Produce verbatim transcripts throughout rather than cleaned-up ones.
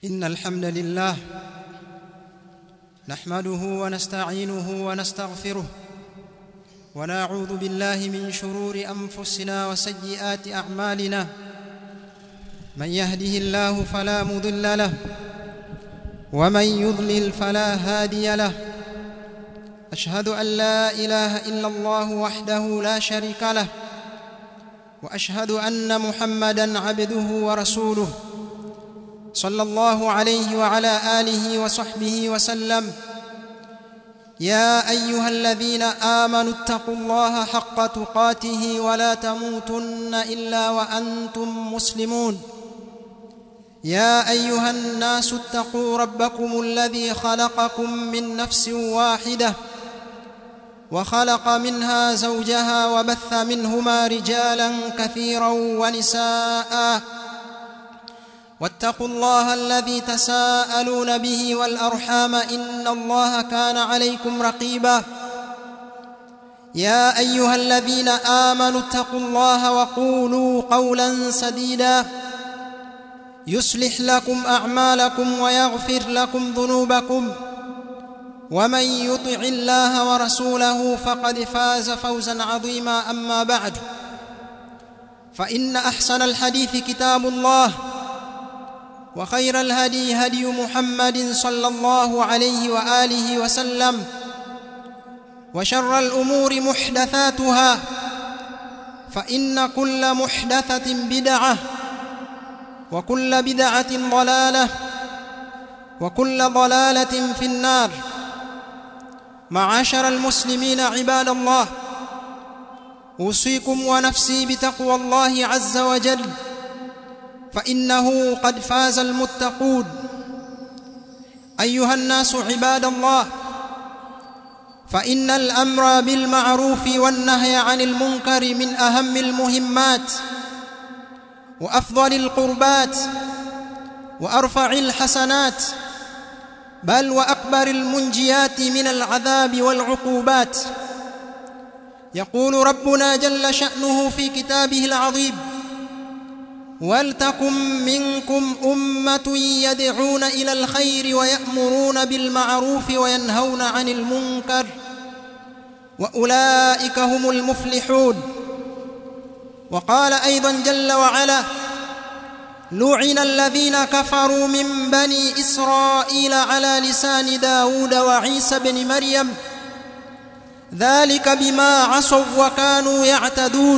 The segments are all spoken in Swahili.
إن الحمد لله نحمده ونستعينه ونستغفره ونعوذ بالله من شرور أنفسنا وسيئات أعمالنا من يهده الله فلا مضل له ومن يضلل فلا هادي له أشهد أن لا إله إلا الله وحده لا شريك له وأشهد أن محمدًا عبده ورسوله صلى الله عليه وعلى آله وصحبه وسلم يا أيها الذين آمنوا اتقوا الله حق تقاته ولا تموتن إلا وأنتم مسلمون يا أيها الناس اتقوا ربكم الذي خلقكم من نفس واحدة وخلق منها زوجها وبث منهما رجالا كثيرا ونساء واتقوا الله الذي تساءلون به والأرحام إن الله كان عليكم رقيبا يا أيها الذين آمنوا اتقوا الله وقولوا قولا سديدا يصلح لكم أعمالكم ويغفر لكم ذنوبكم ومن يطع الله ورسوله فقد فاز فوزا عظيما أما بعد فإن أحسن الحديث كتاب الله وخير الهدي هدي محمد صلى الله عليه وآله وسلم وشر الأمور محدثاتها فإن كل محدثة بدعة وكل بدعة ضلالة وكل ضلالة في النار. معاشر المسلمين عباد الله، أوصيكم ونفسي بتقوى الله عز وجل فإنه قد فاز المتقون. أيها الناس عباد الله، فإن الأمر بالمعروف والنهي عن المنكر من أهم المهمات وأفضل القربات وأرفع الحسنات، بل وأكبر المنجيات من العذاب والعقوبات. يقول ربنا جل شأنه في كتابه العظيم: ولتكن منكم أمة يدعون إلى الخير ويأمرون بالمعروف وينهون عن المنكر وأولئك هم المفلحون. وقال أيضا جل وعلا: لعن الذين كفروا من بني إسرائيل على لسان داود وعيسى بن مريم ذلك بما عصوا وكانوا يعتدون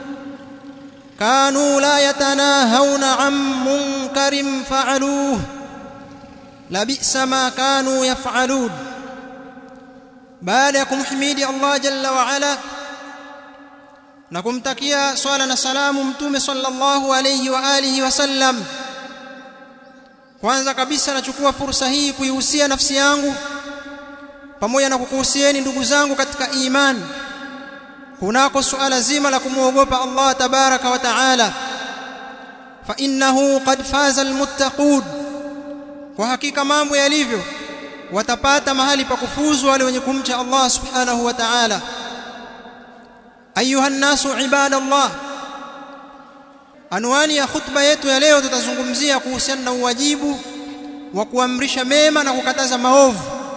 كانوا لا يتناهون عن منكر فعلوه لبئس ما كانوا يفعلون. baada ya kumhimidi Allah jalla wa ala na kumtakia swala na salamu mtume sallallahu alayhi wa alihi wasallam, kwanza kabisa nachukua fursa hii kuihusia nafsi yangu pamoja na kukuhusieni ndugu zangu katika imani kunako suala zima la kumuogopa Allah tabaraka wa taala, fa innahu qad faza almuttaqun. Kwa hakika mambo yalivyo, watapata mahali pa kufuzu wale wenye kumcha Allah subhanahu wa ta'ala. Ayuha nasu ibadallah, anwani ya khutba yetu ya leo tutazungumzia kuhusiana na uwajibu wa kuamrisha mema na kukataza maovu.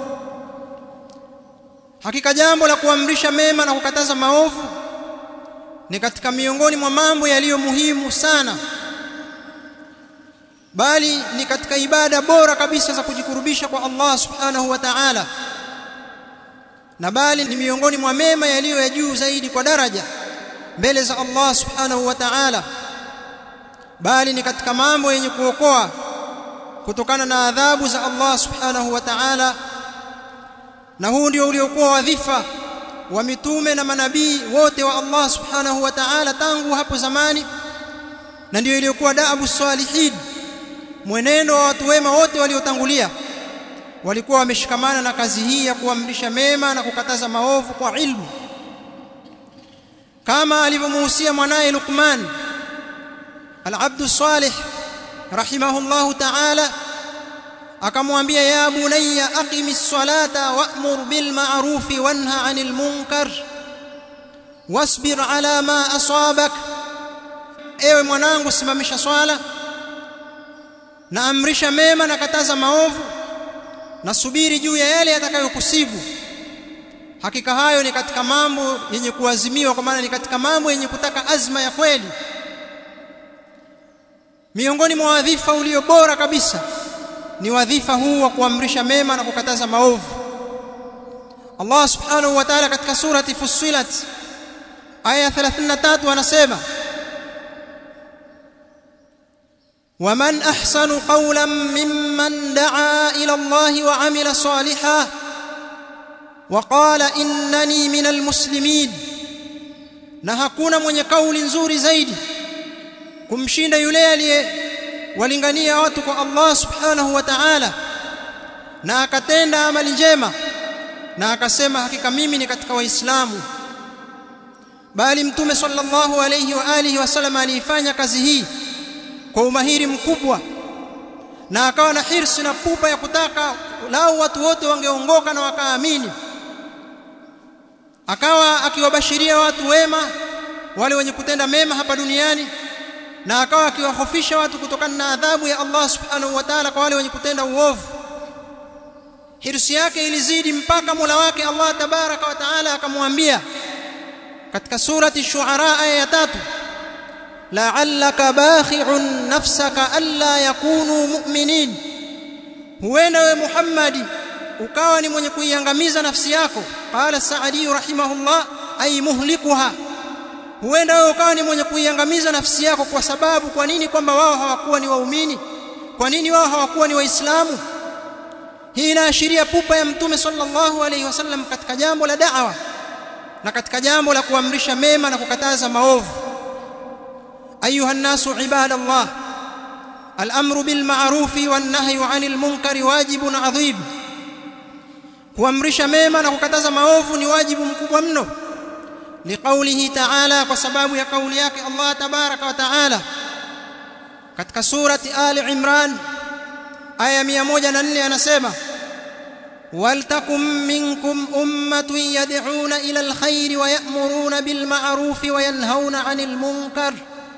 Hakika jambo la kuamrisha mema na kukataza maovu ni katika miongoni mwa mambo yaliyo muhimu sana, bali ni katika ibada bora kabisa za kujikurubisha kwa Allah subhanahu wa ta'ala, na bali ni miongoni mwa mema yaliyo ya juu zaidi kwa daraja mbele za Allah subhanahu wa ta'ala, bali ni katika mambo yenye kuokoa kutokana na adhabu za Allah subhanahu wa ta'ala. Na huu ndio uliokuwa wadhifa wa mitume na manabii wote wa Allah subhanahu wa ta'ala tangu hapo zamani, na ndio iliyokuwa daabu salihin, mwenendo wa watu wema wote waliotangulia. Walikuwa wameshikamana na kazi hii ya kuamrisha mema na kukataza maovu kwa ilmu, kama alivyomuhusia mwanae Luqman al-Abdu Salih rahimahullahu ta'ala, akamwambia: ya bunayya aqimis salata wa'mur bil ma'rufi wanha 'anil munkar wasbir 'ala ma asabak. Ewe mwanangu, simamisha swala na amrisha mema na kataza maovu, na subiri juu ya yale yatakayokusibu. Hakika hayo ni katika mambo yenye kuazimiwa, kwa maana ni katika mambo yenye kutaka azma ya kweli. Miongoni mwa wadhifa ulio bora kabisa ni wadhifa huu wa kuamrisha mema na kukataza maovu. Allah subhanahu wa ta'ala katika surati Fussilat aya thelathini na tatu anasema, وَمَنْ أَحْسَنُ قَوْلًا مِّمَّنْ دَعَا إِلَى اللَّهِ وَعَمِلَ صَالِحًا وَقَالَ إِنَّنِي مِنَ الْمُسْلِمِينَ. Na hakuna mwenye kauli nzuri zaidi kumshinda yule aliyewalingania watu kwa Allah subhanahu wa ta'ala na akatenda amali njema na akasema hakika mimi ni katika waislamu. Bali Mtume sallallahu alayhi wa alihi wasallam alifanya kazi hii kwa umahiri mkubwa, na akawa na hirsi na pupa ya kutaka lao watu wote wangeongoka na wakaamini. Akawa akiwabashiria watu wema, wale wenye kutenda mema hapa duniani, na akawa akiwahofisha watu kutokana na adhabu ya Allah subhanahu wa ta'ala kwa wale wenye kutenda uovu. Hirsi yake ilizidi mpaka Mola wake Allah tabaraka wa ta'ala akamwambia katika surati Shu'ara aya ya tatu, la'allaka bakhi'un nafsaka alla yakunu mu'minin. Huenda we Muhammadi ukawa ni mwenye kuiangamiza nafsi yako. Qala Sa'di rahimahullah, ay muhlikuha. Huenda wewe ukawa ni mwenye kuiangamiza nafsi yako. Kwa sababu kwa nini? Kwamba wao hawakuwa ni waumini. Kwa nini wao hawakuwa ni waislamu? Hii inaashiria pupa ya Mtume sallallahu alayhi wasallam katika jambo la da'wa na katika jambo la kuamrisha mema na kukataza maovu. Ayuha an-nasu ibadallah, al-amru bil ma'rufi wan nahyu 'anil munkari wajibun 'adhim. Kuamrisha mema na kukataza maovu ni wajibu mkubwa mno. Liqaulihi ta'ala, kwa sababu ya kauli yake Allah tabaraka wa ta'ala katika surati Ali Imran aya mia moja na nne anasema, waltakum minkum ummatun yad'una ila alkhairi wa ya'muruna bil ma'rufi wa yanhauna 'anil munkar.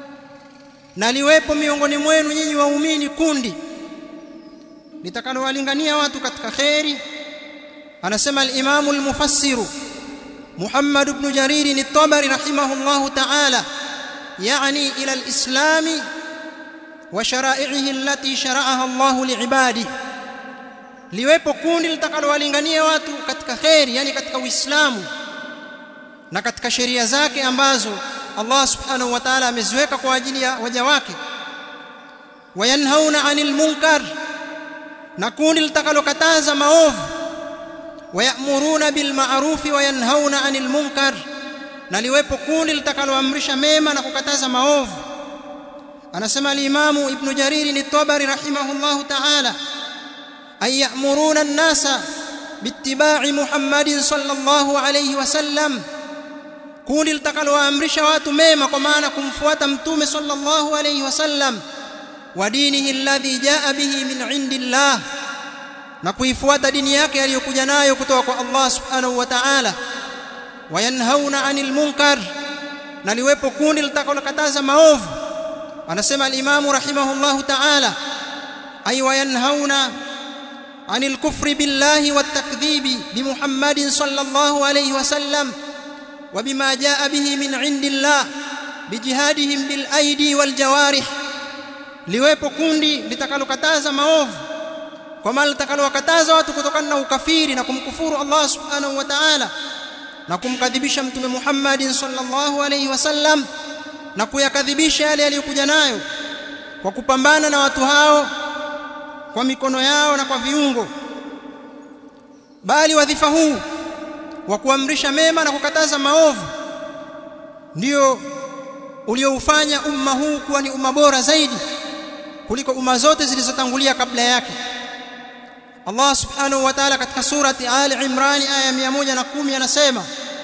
Na liwepo miongoni mwenu nyinyi waumini kundi litakalowalingania watu katika khairi. Anasema al-Imam al-Mufassir Muhammad ibn Jarir at-Tabari rahimahullah ta'ala, yani ila al-islam wa shara'ihi allati shara'aha Allah li'ibadihi. Liwepo kundi litakalowalingania watu katika khairi, yani katika Uislamu na katika sheria zake ambazo Allah subhanahu wa ta'ala ameziweka kwa ajili ya waja wake. Wayanhauna 'anil munkar, na kundi litakalokataza maovu. Wayamuruna bil ma'rufi wa yanhauna 'anil munkar, na liwepo kundi litakaloamrisha mema na kukataza maovu. Anasema al-Imam Ibn Jarir at-Tabari rahimahullah ta'ala, ay ya'muruna an-nasa bittiba'i Muhammadin sallallahu alayhi wasallam. Kundi litakaloamrisha watu mema kwa maana kumfuata Mtume sallallahu alayhi wasallam, wa dinihi alladhi jaa bihi min indillah, na kuifuata dini yake aliyokuja nayo kutoka kwa Allah subhanahu wa ta'ala. Wayanhauna 'anil munkar, na liwepo kundi litakalokataza maovu. Anasema al-Imam rahimahullah ta'ala, ay wayanhauna 'anil kufri billahi wat takdhibi bi Muhammadin sallallahu alayhi wasallam wa bima jaa bihi min indillah bijihadihim bil aidi wal jawarih. Liwepo kundi litakalokataza maovu kwa maana litakalowakataza watu kutokana na ukafiri na kumkufuru Allah subhanahu wa ta'ala na kumkadhibisha Mtume Muhammadin sallallahu alayhi wasallam na kuyakadhibisha yale aliyokuja nayo, kwa kupambana na watu hao kwa mikono yao na kwa viungo. Bali wadhifa huu wa kuamrisha mema na kukataza maovu ndio ulioufanya umma huu kuwa ni umma bora zaidi kuliko umma zote zilizotangulia kabla yake. Allah subhanahu wa ta'ala katika surati Ali Imran aya mia moja na kumi anasema,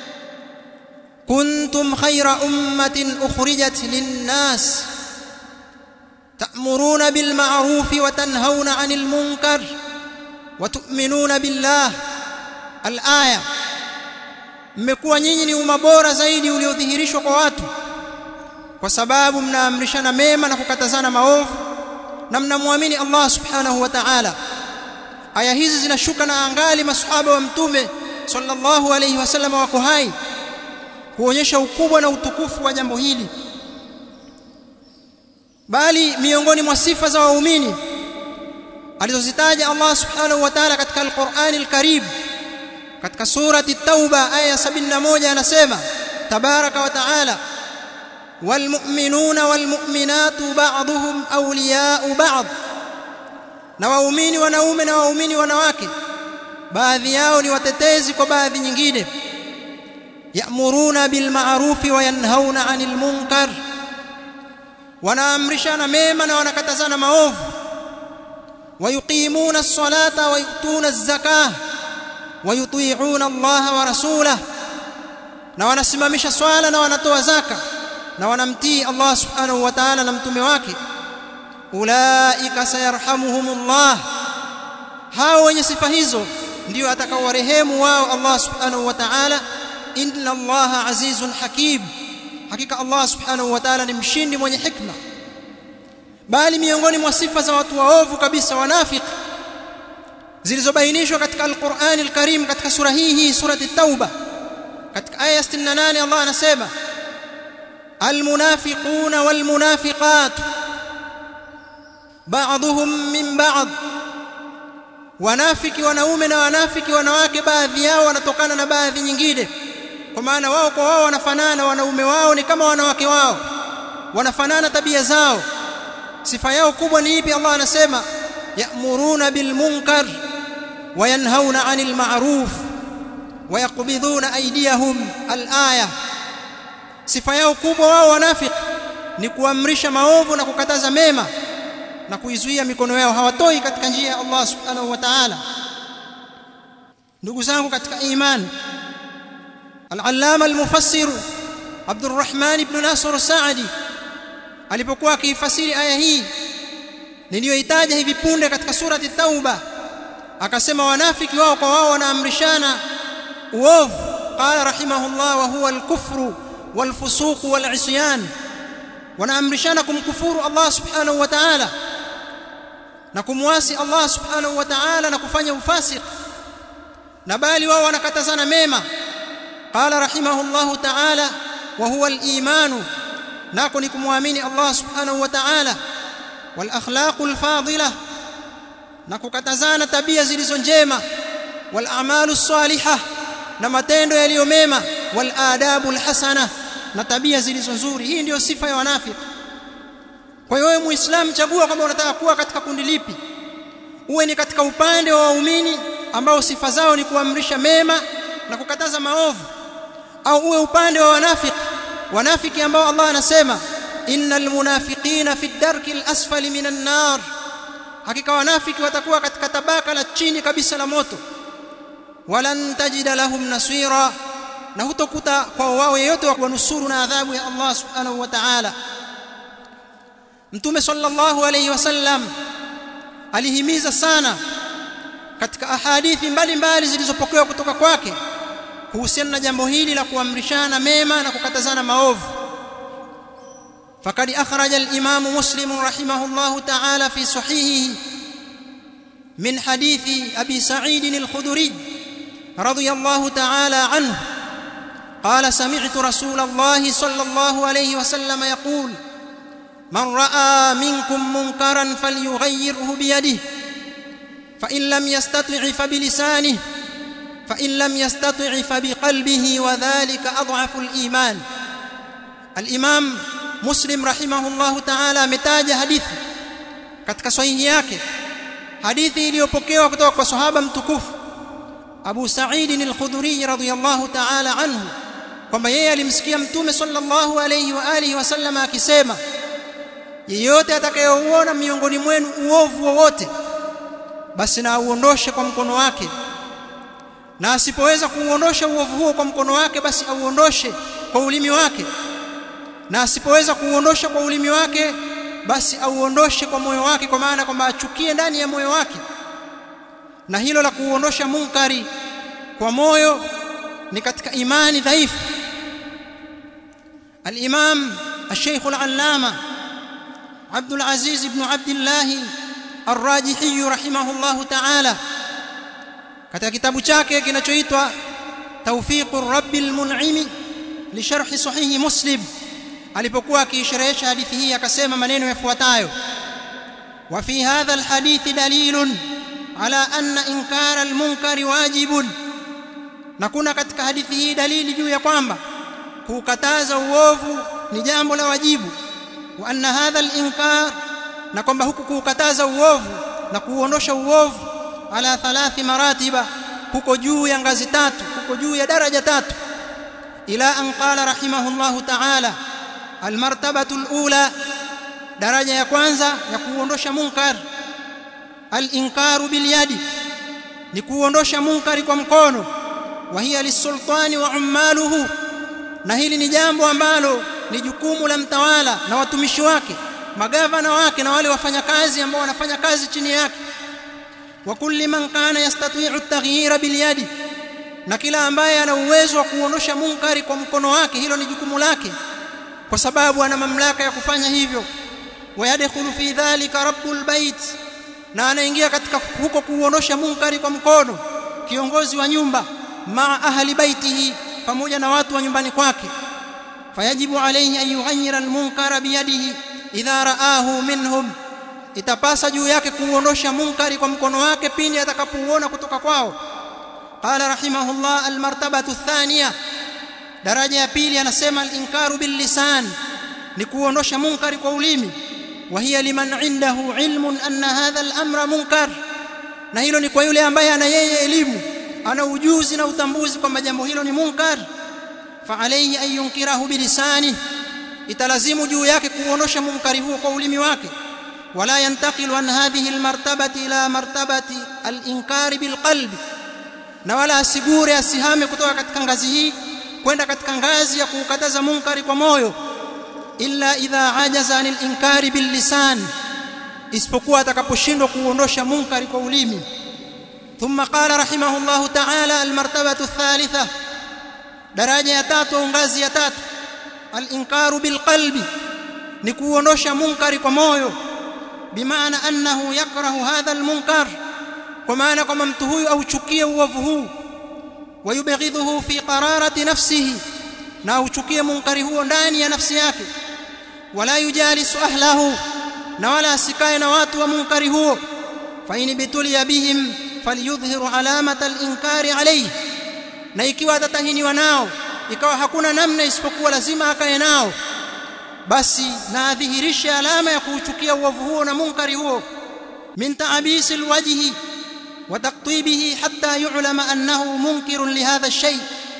kuntum khayra ummatin ukhrijat lin-nas ta'muruna bil ma'rufi wa tanhauna 'anil munkar wa tu'minuna billah. Al-aya, mmekuwa nyinyi ni umma bora zaidi uliodhihirishwa kwa watu kwa sababu mnaamrishana mema na kukatazana maovu na mnamwamini Allah subhanahu wa ta'ala. Aya hizi zinashuka na angali masahaba wa mtume sallallahu alayhi wasallam wako hai kuonyesha ukubwa na utukufu wa jambo hili. Bali miongoni mwa sifa za waumini alizozitaja Allah subhanahu wa ta'ala katika al-Qur'an al-Karim katika surati at-Tauba aya sabini na moja anasema tabaraka wa ta'ala walmu'minuna walmu'minatu ba'dhuhum awliya'u ba'd, na waumini wanaume na waumini wanawake baadhi yao ni watetezi kwa baadhi nyingine. Ya'muruna bil ma'rufi wa yanhauna 'anil munkar, wanaamrishana mema na wanakatazana maovu. Wayuqimuna as-salata wa yu'tuna az-zakah wa yuti'una Allah wa rasulahu, na wanasimamisha swala na wanatoa zaka na wanamtii Allah subhanahu wa ta'ala na mtume wake. Ulaika sayarhamuhumullah, hao wenye sifa hizo ndio atakaowarehemu wao Allah subhanahu wa ta'ala. Inna Allaha azizun hakim, hakika Allah subhanahu wa ta'ala ni mshindi mwenye hikma. Bali miongoni mwa sifa za watu waovu kabisa wanafiki zilizobainishwa katika al-Qur'an al-Karim katika sura hii hii surati at-Tauba katika aya sitini na nane Allah anasema al-munafiquna wal-munafiqat ba'dhuhum min ba'd, wanafiki wanaume na wanafiki wanawake baadhi yao wanatokana na baadhi nyingine, kwa maana wao kwa wao wanafanana. Wanaume wao ni kama wanawake wao, wanafanana tabia zao. Sifa yao kubwa ni ipi? Allah anasema ya'muruna bil munkar wa yanhauna 'anil ma'ruf wa yaqbiduna aydiyahum al-aya. Sifa yao kubwa wao wanafiki ni kuamrisha maovu na kukataza mema na kuizuia mikono yao, hawatoi katika njia ya Allah subhanahu wa ta'ala. Ndugu zangu katika imani, al-allama al-mufassir Abdurrahman ibn Nasr Sa'di alipokuwa akifasiri aya hii niliyoitaja hivi punde katika surati Tauba, akasema wanafiki wao kwa wao wanaamrishana uovu. Qala rahimahullah wa huwa al-kufru wal-fusuq wal-'isyan, wanaamrishana kumkufuru Allah subhanahu wa ta'ala na kumwasi Allah subhanahu wa ta'ala na kufanya ufasik, na bali wao wanakatazana mema. Qala rahimahullah ta'ala wa huwa al-imanu, nako ni kumwamini Allah subhanahu wa ta'ala, wal akhlaqul fadila, na kukatazana tabia zilizo njema, wal a'malus salihah, na matendo yaliyo mema, wal adabul hasana, na tabia zilizo nzuri. Hii ndio sifa ya wanafiki. Kwa hiyo wewe Muislamu, chagua kwamba unataka kuwa katika kundi lipi. Uwe ni katika upande wa waumini ambao sifa zao ni kuamrisha mema na kukataza maovu, au uwe upande wa wanafiki, wanafiki ambao Allah anasema innal munafiqina fi ad-darki al-asfali minan nar, hakika wanafiki watakuwa katika tabaka la chini kabisa la moto. Walan tajida lahum nasira, na hutokuta kwa wao yeyote wa kuwanusuru na adhabu ya Allah subhanahu wa ta'ala. Mtume sallallahu alayhi wasallam alihimiza sana katika ahadithi mbalimbali zilizopokewa kutoka kwake kuhusiana na jambo hili la kuamrishana mema na kukatazana maovu. Fakad akhraja al-Imam Muslim rahimahullahu ta'ala fi sahihihi min hadithi Abi Sa'id al-Khudri radiyallahu ta'ala anhu qala sami'tu Rasulullah sallallahu alayhi wasallam yaqul man ra'a minkum munkaran falyughayyirhu bi yadihi fa in lam yastati' fa bi lisanihi fa in lam yastati' fa bi qalbihi wa dhalika adhafu al-iman. Al-Imam Muslim rahimahullahu ta'ala ametaja hadithi katika sahihi yake, hadithi iliyopokewa kutoka kwa sahaba mtukufu Abu Sa'id al-Khudri radhiyallahu ta'ala anhu, kwamba yeye alimsikia Mtume sallallahu alayhi wa alihi wasallam akisema, yeyote atakayeuona miongoni mwenu uovu wowote, basi na auondoshe kwa mkono wake, na asipoweza kuuondosha uovu huo kwa mkono wake, basi auondoshe kwa ulimi wake, na asipoweza kuuondosha kwa ulimi wake, basi auondoshe kwa moyo wake, kwa maana kwamba achukie ndani ya moyo wake. Na hilo la kuuondosha munkari kwa moyo ni katika imani dhaifu. Al-Imam Al-Sheikh Al-Allama Abdul Aziz ibn Abdullah Ar-Rajihi rahimahullahu ta'ala katika kitabu chake kinachoitwa Tawfiqur Rabbil Mun'im li sharh sahih Muslim, alipokuwa akisherehesha hadithi hii akasema maneno yafuatayo: wa fi hadha alhadith dalilun ala anna inkara almunkari wajibun, na kuna katika hadithi hii dalili juu ya kwamba kukataza uovu ni jambo la wajibu. Wa anna hadha alinkar, na kwamba huku kukataza uovu na kuondosha uovu ala thalathi maratiba, huko juu ya ngazi tatu, huko juu ya daraja tatu. Ila an qala rahimahullahu ta'ala almartabatu alula, daraja ya kwanza ya kuondosha munkar, alinkaru bilyadi, ni kuondosha munkari kwa mkono. Wa hiya lisultani wa ummaluhu, na hili ni jambo ambalo ni jukumu la mtawala na watumishi wake, magavana wake na wale wafanyakazi ambao wanafanya kazi chini yake. Wa kulli man kana yastati'u at-taghyira bilyadi, na kila ambaye ana uwezo wa kuondosha munkari kwa mkono wake, hilo ni jukumu lake kwa sababu ana mamlaka ya kufanya hivyo. Wa yadkhulu fi dhalika rabbul bait, na anaingia katika huko kuondosha munkari kwa mkono kiongozi wa nyumba, maa ahli baitihi, pamoja na watu wa nyumbani kwake. Fayajibu alayhi an yughayyira al-munkara biyadihi idha ra'ahu minhum, itapasa juu yake kuondosha munkari kwa mkono wake pindi atakapouona kutoka kwao. Qala rahimahullah almartabatu athaniya, daraja ya pili anasema al-inkaru bil lisan, ni kuondosha munkari kwa ulimi. Wa hiya liman indahu ilmun anna hadha al-amra munkar, na hilo ni kwa yule ambaye ana yeye elimu, ana ujuzi na utambuzi kwamba jambo hilo ni munkar. Fa alayhi an yunkirahu bilisani, italazimu juu yake kuondosha munkari huo kwa ulimi wake. Wala yantaqilu an hadhihi almartabati ila martabati alinkari bilqalbi, na wala asigure asihame kutoka katika ngazi hii kwenda katika ngazi ya kukataza munkari kwa moyo. Illa idha ajaza anil inkari bil lisan, isipokuwa atakaposhindwa kuondosha munkari kwa ulimi. Thumma qala rahimahullahu ta'ala almartabatu athalitha, daraja ya tatu au ngazi ya tatu, al-inkaru bil qalbi, ni kuondosha munkari kwa moyo. Bimaana annahu yakrahu hadha al-munkar, kwa maana kama mtu huyu auchukie uovu huu. Wayubghidhuhu fi qararati nafsihi, na auchukie munkari huo ndani ya nafsi yake. Wala yujalisu ahlahu, na wala asikae na watu wa munkari huo. Fa in bituliya bihim falyudhhiru alamata al-inkari alayhi, na ikiwa atatahiniwa nao ikawa hakuna namna isipokuwa lazima akae nao, basi na adhihirishe alama ya kuuchukia uovu huo na munkari huo. Min ta'abisil wajhi wa taqtibihi hatta yu'lama annahu munkirun li hadha ash-shay,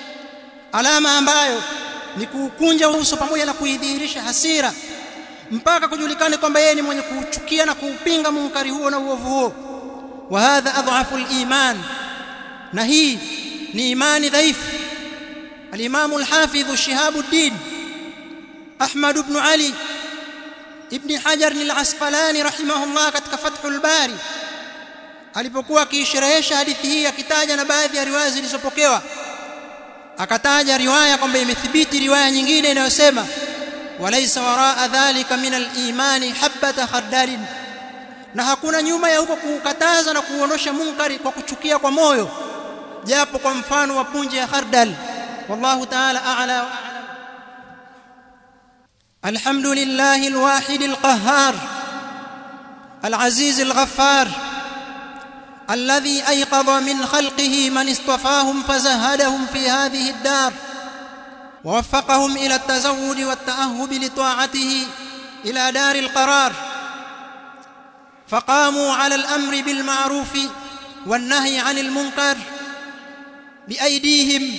alama ambayo ni kukunja uso pamoja na kuidhihirisha hasira mpaka kujulikane kwamba yeye ni mwenye kuuchukia na kuupinga munkari huo na uovu huo. Wa hadha adhafu al-iman, na hii ni imani dhaifu. Al-Imam al-Hafidh Shihabuddin Ahmad ibn Ali ibn Hajar al-Asqalani rahimahullah katika Fathul Bari, alipokuwa akisherehesha hadithi hii akitaja na baadhi ya riwaya zilizopokewa, akataja riwaya kwamba imethibiti riwaya nyingine inayosema walaysa waraa dhalika min al-imani habata khardalin, na hakuna nyuma ya huko kukataza na kuondosha munkari kwa kuchukia kwa moyo japo kwa mfano wa punje ya khardal. Wallahu ta'ala a'la wa a'lam. Alhamdulillahi alwahid alqahhar العزيز الغفار الذي أيقظ من خلقه من اصطفاهم فزهدهم في هذه الدار ووفقهم إلى التزود والتأهب لطاعته إلى دار القرار، فقاموا على الأمر بالمعروف والنهي عن المنكر بأيديهم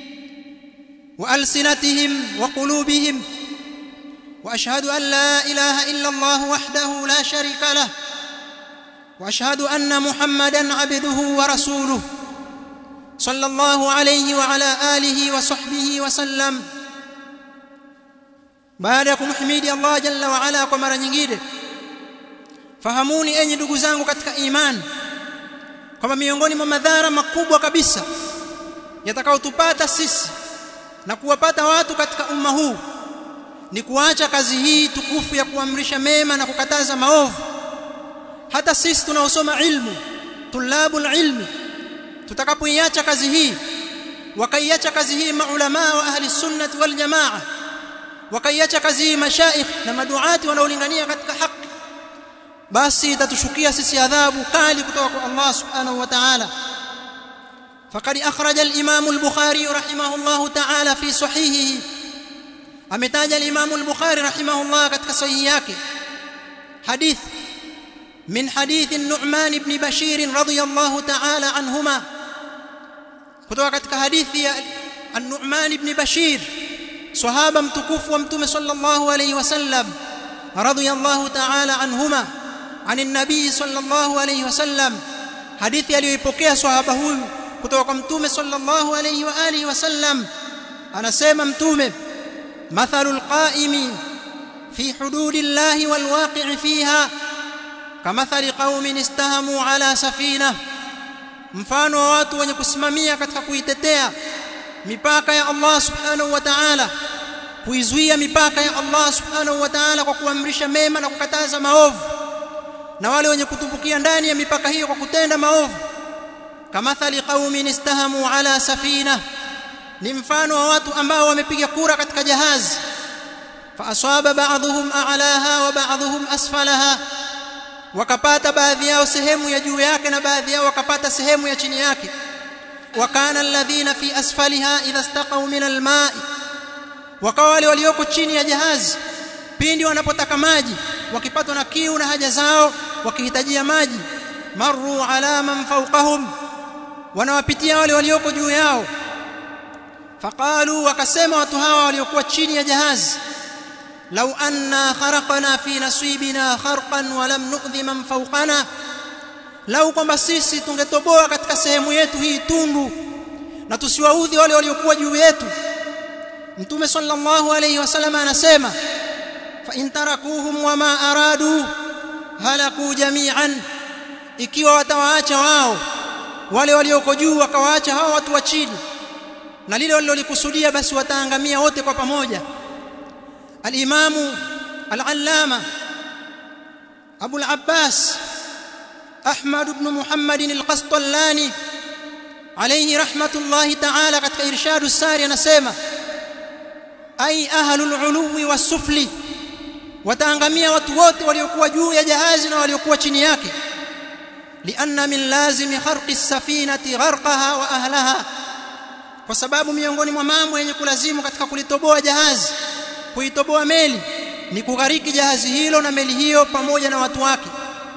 وألسنتهم وقلوبهم. وأشهد أن لا إله إلا الله وحده لا شريك له، وأشهد أن محمدًا عبده ورسوله صلى الله عليه وعلى آله وصحبه وسلم. Baada ya kumhimidi Allah jalla wa ala kwa mara nyingine, fahamuni enyi ndugu zangu katika imani kwamba miongoni mwa madhara makubwa kabisa yatakayotupata sisi na kuwapata watu katika umma huu ni kuacha kazi hii tukufu ya kuamrisha mema na kukataza maovu. Hata sisi tunaosoma ilmu, tulabul ilmi, tutakapoiacha kazi hii, wakaiacha kazi hii maulama wa ahli sunnah wal jamaa, wakaiacha kazi hii mashaikh na maduati wanaolingania katika haki, basi itatushukia sisi adhabu kali kutoka kwa Allah subhanahu wa ta'ala. فقد أخرج الإمام البخاري رحمه الله تعالى في صحيحه، أمتاج الإمام البخاري رحمه الله katika sahihi yake حديث من حديث النعمان بن بشير رضي الله تعالى عنهما، kutoka katika hadithi ya النعمان بن بشير صحابة mtukufu wa mtume sallallahu alayhi wasallam رضي الله تعالى عنهما عن النبي صلى الله عليه وسلم، hadithi aliyoipokea sahaba huyu kutoka kwa mtume sallallahu alayhi wa alihi wasallam. Anasema mtume, mathalul qaimi fi hududillahi wal waqi'i fiha kamathali qaumin istahamu ala safina, mfano wa watu wenye kusimamia katika kuitetea mipaka ya Allah subhanahu wa ta'ala, kuizuia mipaka ya Allah subhanahu wa ta'ala kwa kuamrisha mema na kukataza maovu, na wale wenye kutumbukia ndani ya mipaka hiyo kwa kutenda maovu. Kamathali qaumin istahamu ala safina, ni mfano wa watu ambao wamepiga kura katika jahazi. Fa asaba ba'dhum a'laha wa ba'dhum asfalaha, wakapata baadhi yao sehemu ya juu yake na baadhi yao wakapata sehemu ya chini yake. Wa kana alladhina fi asfaliha idha istaqaw min alma'i, wakawa wale walioko chini ya jahazi pindi wanapotaka maji, wakipatwa na kiu na haja zao wakihitajia maji, marru ala man fawqahum, wanawapitia wale walioko juu yao. Faqalu, wakasema watu hawa waliokuwa chini ya jahazi, law anna kharaqna fi nasibina kharqan wa lam nu'dhi man fawqana, lau kwamba sisi tungetoboa katika sehemu yetu hii tundu na tusiwaudhi wale waliokuwa juu yetu. Mtume sallallahu alayhi wasallam anasema, fa in tarakuhum wama aradu halaku jami'an, ikiwa watawaacha wao wale walioko juu wakawaacha hao watu wa chini na lile walilolikusudia, basi wataangamia wote kwa pamoja. Al-Imamu al-Allama Abu al-Abbas Ahmad ibn Muhammad al-Qastallani alayhi rahmatullahi ta'ala katika Irshadus Sari anasema, ay ahlul uluwi was-sufli, wataangamia watu wote waliokuwa juu ya jahazi na waliokuwa chini yake. Lianna min lazimi kharqi as-safinati gharqaha wa ahlaha, kwa sababu miongoni mwa mambo yenye kulazimu katika kulitoboa jahazi, kuitoboa meli, ni kughariki jahazi hilo na meli hiyo pamoja na watu wake.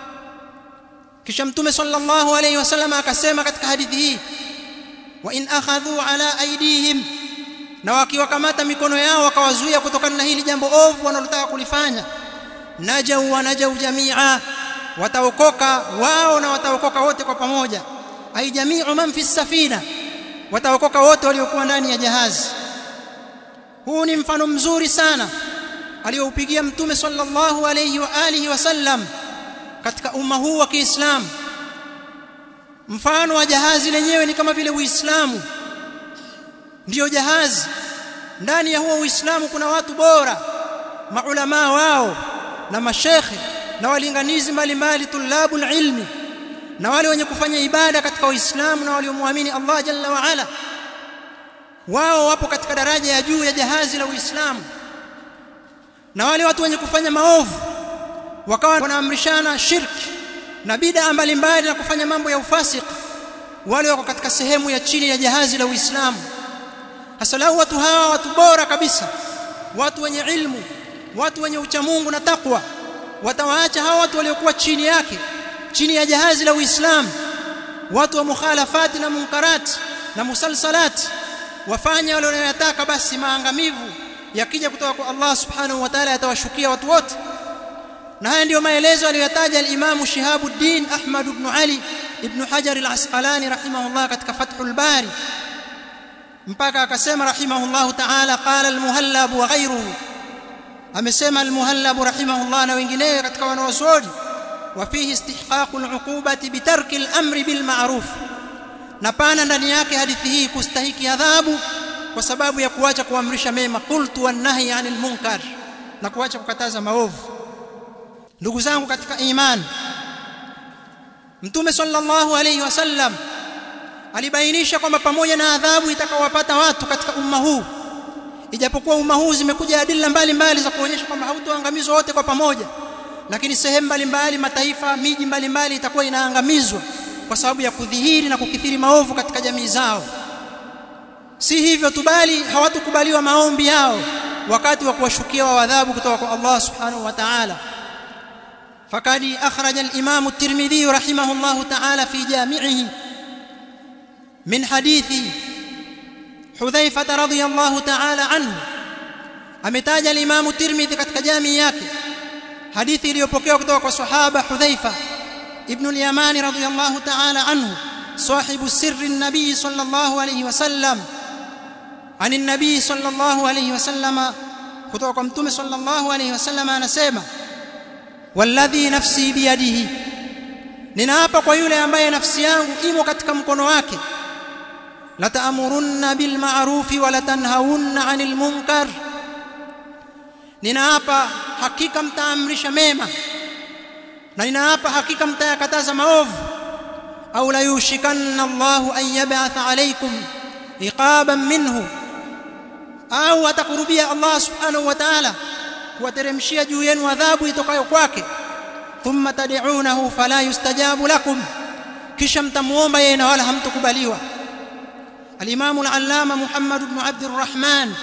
Kisha Mtume sallallahu alayhi wasallam akasema katika hadithi hii, wa in akhadhu ala aydihim, na wakiwakamata mikono yao wakawazuia kutokana na hili jambo ovu wanalotaka kulifanya, najau wa najau jamia, wataokoka wao na wataokoka wote kwa pamoja. Ai jami'u man fi safina, wataokoka wote waliokuwa ndani ya jahazi. Huu ni mfano mzuri sana aliyoupigia Mtume sallallahu alayhi wa alihi wasallam katika umma huu wa Kiislamu. Mfano wa jahazi lenyewe ni kama vile Uislamu ndio jahazi. Ndani ya huo Uislamu kuna watu bora, maulama wao na mashekhe na walinganizi mbalimbali, tulabul ilmi, na wale wenye kufanya ibada katika Uislamu na waliomwamini Allah jalla wa ala, wao wapo katika daraja ya juu ya jahazi la Uislamu. Na wale watu wenye kufanya maovu wakawa wanaamrishana shirki na bid'a mbalimbali na kufanya mambo ya ufasik, wale wako katika sehemu ya chini ya jahazi la Uislamu. Hasa watu hawa, watu bora kabisa, watu wenye ilmu, watu wenye uchamungu na takwa, watawaacha hawa watu waliokuwa chini yake, chini ya jahazi la Uislamu, watu wa mukhalafati na munkarat na musalsalat, wafanya wale wanayotaka, basi maangamivu yakija kutoka kwa Allah subhanahu wa ta'ala yatawashukia watu wote. Na haya ndio maelezo aliyotaja al-Imam Shihabuddin Ahmad ibn Ali ibn Hajar al-Asqalani rahimahullah katika Fathul Bari, mpaka akasema rahimahullah ta'ala, qala al-Muhallab wa ghayruhu, amesema al-Muhallab rahimahullah na wengineo katika wanawazuoni, wa fihi istihqaqu al-uqubati bitarki al-amri bil ma'ruf, na pana ndani yake hadithi hii kustahiki adhabu kwa sababu ya kuacha kuamrisha mema, qultu wan nahy 'anil munkar, na kuacha kukataza maovu. Ndugu zangu katika imani, Mtume sallallahu alayhi wasallam alibainisha kwamba pamoja na adhabu itakawapata watu katika umma huu, ijapokuwa umma huu zimekuja adila mbalimbali za kuonyesha kwamba hautoangamizwa wote kwa pamoja, lakini sehemu mbalimbali, mataifa, miji mbalimbali itakuwa inaangamizwa kwa sababu ya kudhihiri na kukithiri maovu katika jamii zao. Si hivyo tu, bali hawatukubaliwa maombi yao wakati wa kuwashukia wa adhabu kutoka kwa Allah subhanahu wa ta'ala. Fakadi akhraja al-Imam at-Tirmidhi rahimahullah ta'ala fi jami'ihi min hadithi Hudhaifa radhiyallahu ta'ala anhu, ametaja al-Imam at-Tirmidhi katika jamii yake hadithi iliyopokewa kutoka kwa sahaba Hudhaifa ibn al-Yamani radhiyallahu ta'ala anhu, sahibu sirri an-nabi sallallahu alayhi wasallam, عن النبي صلى الله عليه وسلم kutoka kwa Mtume sallallahu alayhi wasallam anasema, walladhi nafsi biyadihi, ninaapa kwa yule ambaye nafsi yangu imo katika mkono wake, la ta'murunna bil ma'rufi wa la tanhaunna 'anil munkar, ninaapa hakika mtaamrisha mema na ninaapa hakika mtayakataza maovu, au la yushikanna Allahu an yab'atha alaykum iqaban minhu, au atakurubia Allah subhanahu wa ta'ala kuwateremshia juu yenu adhabu itokayo kwake, thumma tad'unahu fala yustajabu lakum, kisha mtamuomba yeye na wala hamtukubaliwa. Al-Imam al-Allama Muhammad ibn Abd al-Rahman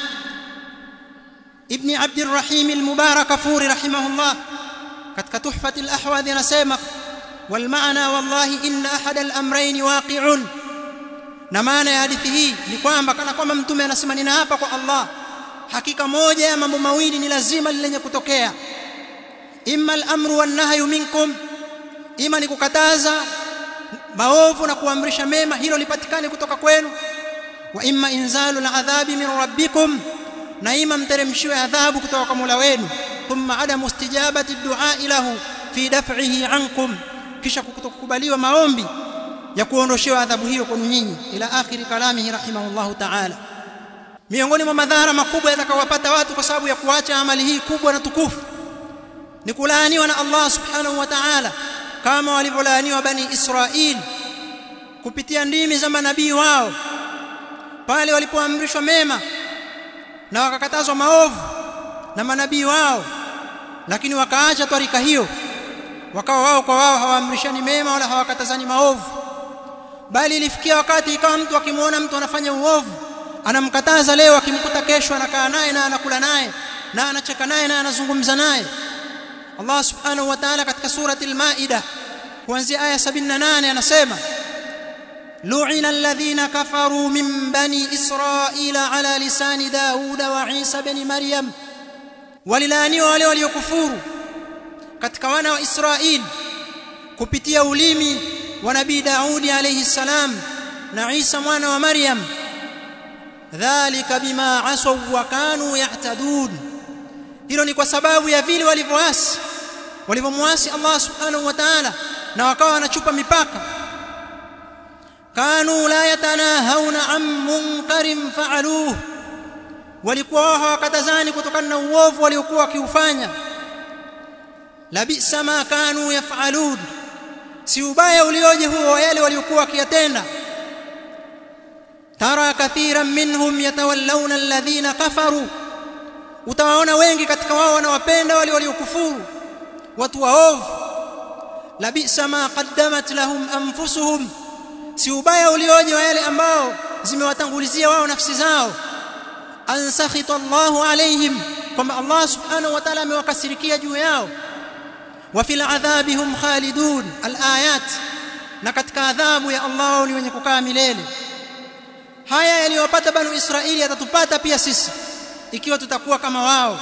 ibn Abd al-Rahim al-Mubarakfuri rahimahullah katika Tuhfat al-Ahwadhi anasema, wal ma'na wallahi inna ahada al-amrayn waqi'un, na maana ya hadithi hii ni kwamba kana kwamba Mtume anasema, ninaapa kwa Allah, hakika moja ya mambo mawili ni lazima lenye kutokea, imma al-amru wan-nahyu minkum, ima ni kukataza maovu na kuamrisha mema, hilo lipatikane kutoka kwenu, wa imma inzalul adhabi min rabbikum, na ima mteremshiwe adhabu kutoka kwa Mola wenu, thumma adamu istijabati ad-du'a lahu fi daf'ihi ankum, kisha kutokubaliwa maombi ya kuondoshewa adhabu hiyo kwenu nyinyi, ila akhiri kalamihi rahimahullahu ta'ala. Miongoni mwa madhara makubwa yatakayowapata watu kwa sababu ya kuacha amali hii kubwa na tukufu ni kulaaniwa na Allah subhanahu wa ta'ala, kama walivyolaaniwa Bani Israil kupitia ndimi za manabii wao pale walipoamrishwa mema na wakakatazwa maovu na manabii wao, lakini wakaacha tarika hiyo, wakawa wao kwa wao hawaamrishani mema wala hawakatazani maovu, bali ilifikia wakati ikawa mtu akimuona mtu anafanya uovu anamkataza leo, akimkuta kesho anakaa naye na anakula naye na anacheka naye na anazungumza naye. Allah subhanahu wa ta'ala katika surati al-Maida kuanzia aya sabini na nane anasema, lu'ina alladhina kafaru min bani israila ala lisani Dauda wa Isa ibn Maryam, walilaaniwa wale waliokufuru katika wana wa Israili kupitia ulimi wa nabii Daudi alayhi salam na Isa mwana wa Maryam, dhalika bima asaw wa kanu yahtadun, hilo ni kwa sababu ya vile walivyoasi walivyomuasi Allah subhanahu wa ta'ala na wakawa wanachupa mipaka. Kanu la yatanahawna an munkarin fa'aluhu, walikuwa hawakatazani kutokana na uovu waliokuwa wakiufanya. Labisa ma kanu yaf'alun, si ubaya ulioje huo yale waliokuwa wakiyatenda. Tara kathiran minhum yatawallawna alladhina kafaru, utawaona wengi katika wao wanawapenda wale waliokufuru, watu waovu. Labisa ma qaddamat lahum anfusuhum, si ubaya ulioje wa yale ambao zimewatangulizia wao nafsi zao. Ansakhita Allahu alaihim, kwamba Allah subhanahu wa ta'ala amewakasirikia juu yao. Wa fil adhabi hum khalidun, al-ayat, na katika adhabu ya Allah ni wenye kukaa milele. Haya yaliyopata Banu Israili yatatupata pia sisi ikiwa tutakuwa kama wao.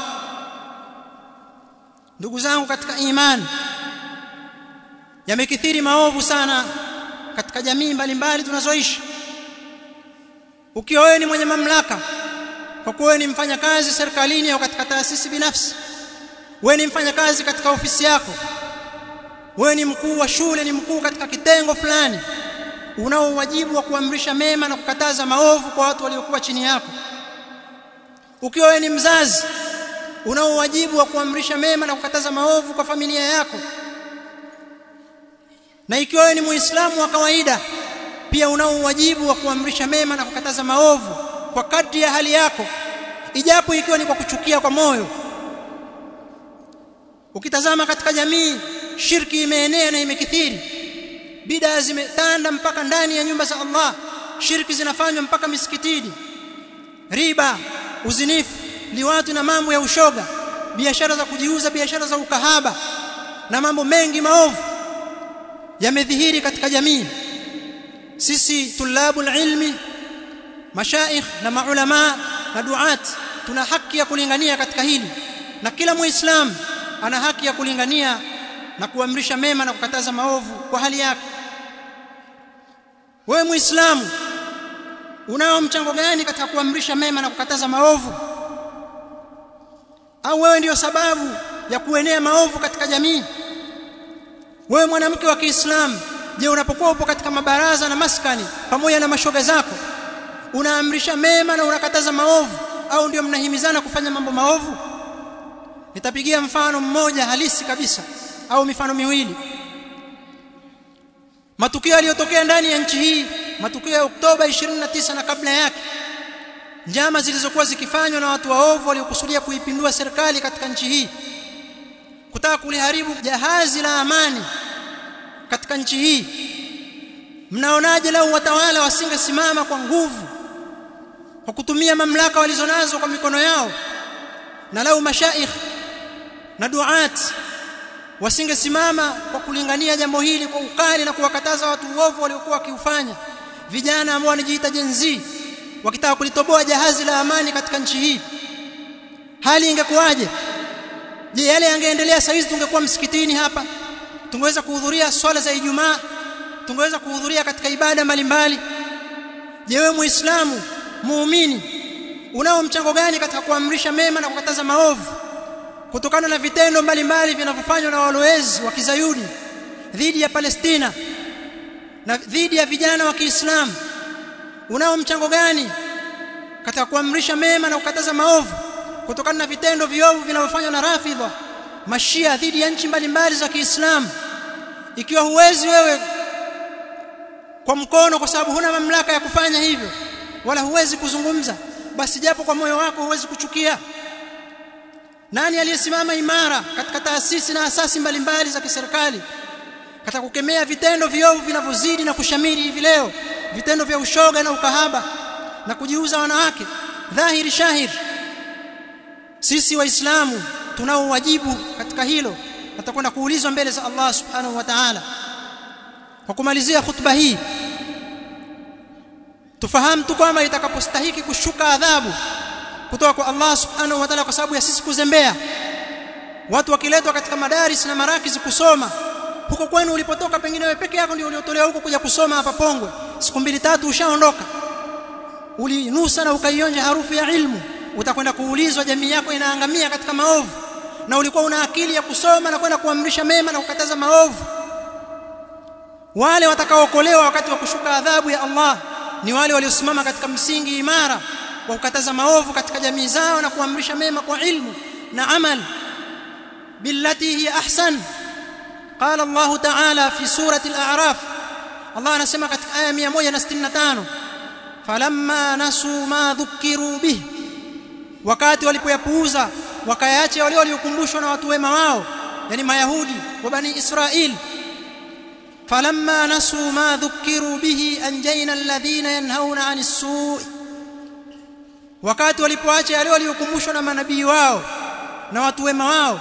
Ndugu zangu katika imani, yamekithiri maovu sana katika jamii mbalimbali tunazoishi. Ukiwa wewe ni mwenye mamlaka, kwa kuwa wewe ni mfanyakazi serikalini au katika taasisi binafsi, wewe ni mfanyakazi katika ofisi yako, wewe ni mkuu wa shule, ni mkuu katika kitengo fulani, unao wajibu wa kuamrisha mema na kukataza maovu kwa watu waliokuwa chini yako. Ukiwa wewe ni mzazi, unao wajibu wa kuamrisha mema na kukataza maovu kwa familia yako. Na ikiwa wewe ni Muislamu wa kawaida, pia unao wajibu wa kuamrisha mema na kukataza maovu kwa kadri ya hali yako, ijapo ikiwa ni kwa kuchukia kwa moyo. Ukitazama katika jamii, shirki imeenea na imekithiri, bid'a zimetanda mpaka ndani ya nyumba za Allah, shirki zinafanywa mpaka misikitini, riba, uzinifu, liwatu na mambo ya ushoga, biashara za kujiuza, biashara za ukahaba na mambo mengi maovu yamedhihiri katika jamii. Sisi tulabul ilmi, mashaikh na maulama na duat, tuna haki ya kulingania katika hili, na kila muislamu ana haki ya kulingania na kuamrisha mema na kukataza maovu kwa hali yake. Wewe muislamu unao mchango gani katika kuamrisha mema na kukataza maovu? Au wewe ndio sababu ya kuenea maovu katika jamii? Wewe mwanamke wa Kiislamu, je, unapokuwa upo katika mabaraza na maskani pamoja na mashoga zako, unaamrisha mema na unakataza maovu, au ndio mnahimizana kufanya mambo maovu? Nitapigia mfano mmoja halisi kabisa au mifano miwili. Matukio yaliyotokea ndani ya nchi hii, matukio ya Oktoba ishirini na tisa na kabla yake, njama zilizokuwa zikifanywa na watu waovu waliokusudia kuipindua serikali katika nchi hii, kutaka kuliharibu jahazi la amani katika nchi hii. Mnaonaje lau watawala wasingesimama kwa nguvu kwa kutumia mamlaka walizonazo kwa mikono yao, na lau mashaikh na duat wasingesimama kwa kulingania jambo hili kwa ukali na kuwakataza watu waovu waliokuwa wakiufanya, vijana ambao wanajiita Gen Z wakitaka kulitoboa jahazi la amani katika nchi hii, hali ingekuwaje? Je, yale yangeendelea sasa hizi tungekuwa msikitini hapa, tungeweza kuhudhuria swala za Ijumaa, tungeweza kuhudhuria katika ibada mbalimbali? Je, wewe Muislamu muumini unao mchango gani katika kuamrisha mema na kukataza maovu kutokana na vitendo mbalimbali vinavyofanywa na walowezi wa Kizayuni dhidi ya Palestina na dhidi ya vijana wa Kiislamu? Unao mchango gani katika kuamrisha mema na kukataza maovu kutokana na vitendo viovu vinavyofanywa na Rafidha, Mashia dhidi ya nchi mbalimbali za Kiislamu? Ikiwa huwezi wewe kwa mkono, kwa sababu huna mamlaka ya kufanya hivyo, wala huwezi kuzungumza, basi japo kwa moyo wako huwezi kuchukia. Nani aliyesimama imara katika taasisi na asasi mbalimbali za kiserikali katika kukemea vitendo viovu vinavyozidi na kushamiri hivi leo, vitendo vya ushoga na ukahaba na kujiuza wanawake dhahiri shahiri? Sisi Waislamu tunao wajibu katika hilo, tutakwenda kuulizwa mbele za Allah subhanahu wa ta'ala. Kwa kumalizia khutba hii, tufahamu tu kwamba itakapostahiki kushuka adhabu kutoka kwa Allah subhanahu wa ta'ala kwa sababu ya sisi kuzembea, watu wakiletwa katika madaris na marakizi kusoma, huko kwenu ulipotoka pengine wewe peke yako ndio uliotolewa huko kuja kusoma hapa Pongwe, siku mbili tatu ushaondoka, ulinusa na ukaionja harufu ya ilmu, utakwenda kuulizwa jamii yako inaangamia katika maovu, na ulikuwa una akili ya kusoma na kwenda kuamrisha mema na kukataza maovu. Wale watakaookolewa wakati wa kushuka adhabu ya Allah ni wale waliosimama katika msingi imara wa kukataza maovu katika jamii zao na kuamrisha mema kwa ilmu na amal billati hiya ahsan. Qala Allah ta'ala fi surati al-A'raf, Allah anasema katika aya mia moja na sitini na tano, falamma nasu ma dhukiru bih, wakati walipoyapuuza wakayaacha wale waliokumbushwa na watu wema wao, yani Mayahudi wa Bani Israil. Falamma nasu ma dhukiru bihi anjayna alladhina yanhauna 'anis su'i, wakati walipoacha wale waliokumbushwa na manabii wao na watu wema wao,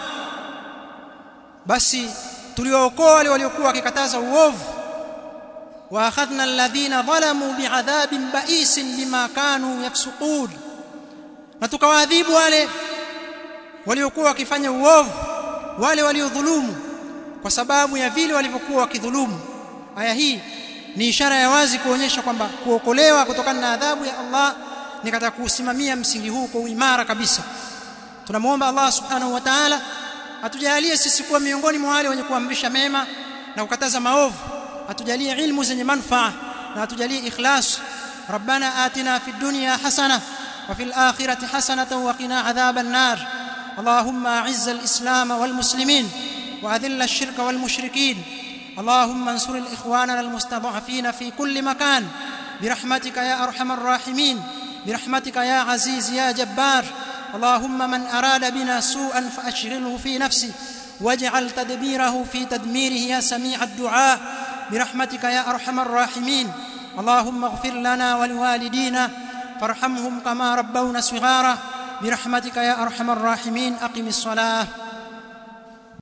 basi tuliwaokoa wale waliokuwa wakikataza uovu. Wa akhadna alladhina zalamu bi'adhabin ba'isin bima kanu yafsuqun, na tukawaadhibu wale waliokuwa wakifanya uovu, wale waliodhulumu kwa sababu ya vile walivyokuwa wakidhulumu. Aya hii ni ishara ya wazi kuonyesha kwamba kuokolewa kutokana na adhabu ya Allah ni katika kusimamia msingi huu kwa uimara kabisa. Tunamuomba Allah subhanahu wa ta'ala atujalie sisi kuwa miongoni mwa wale wenye kuamrisha mema na kukataza maovu, atujalie ilmu zenye manufaa na atujalie ikhlas. Rabbana atina fid dunya hasana wa fil akhirati hasanatan wa qina adhaban nar. اللهم أعز الإسلام والمسلمين وأذل الشرك والمشركين. اللهم انصر الإخوان المستضعفين في كل مكان برحمتك يا أرحم الراحمين، برحمتك يا عزيز يا جبار. اللهم من أراد بنا سوءا فأشغله في نفسه واجعل تدبيره في تدميره يا سميع الدعاء برحمتك يا أرحم الراحمين. اللهم اغفر لنا ولوالدينا فارحمهم كما ربونا صغارا برحمتك يا أرحم الراحمين. أقم الصلاة.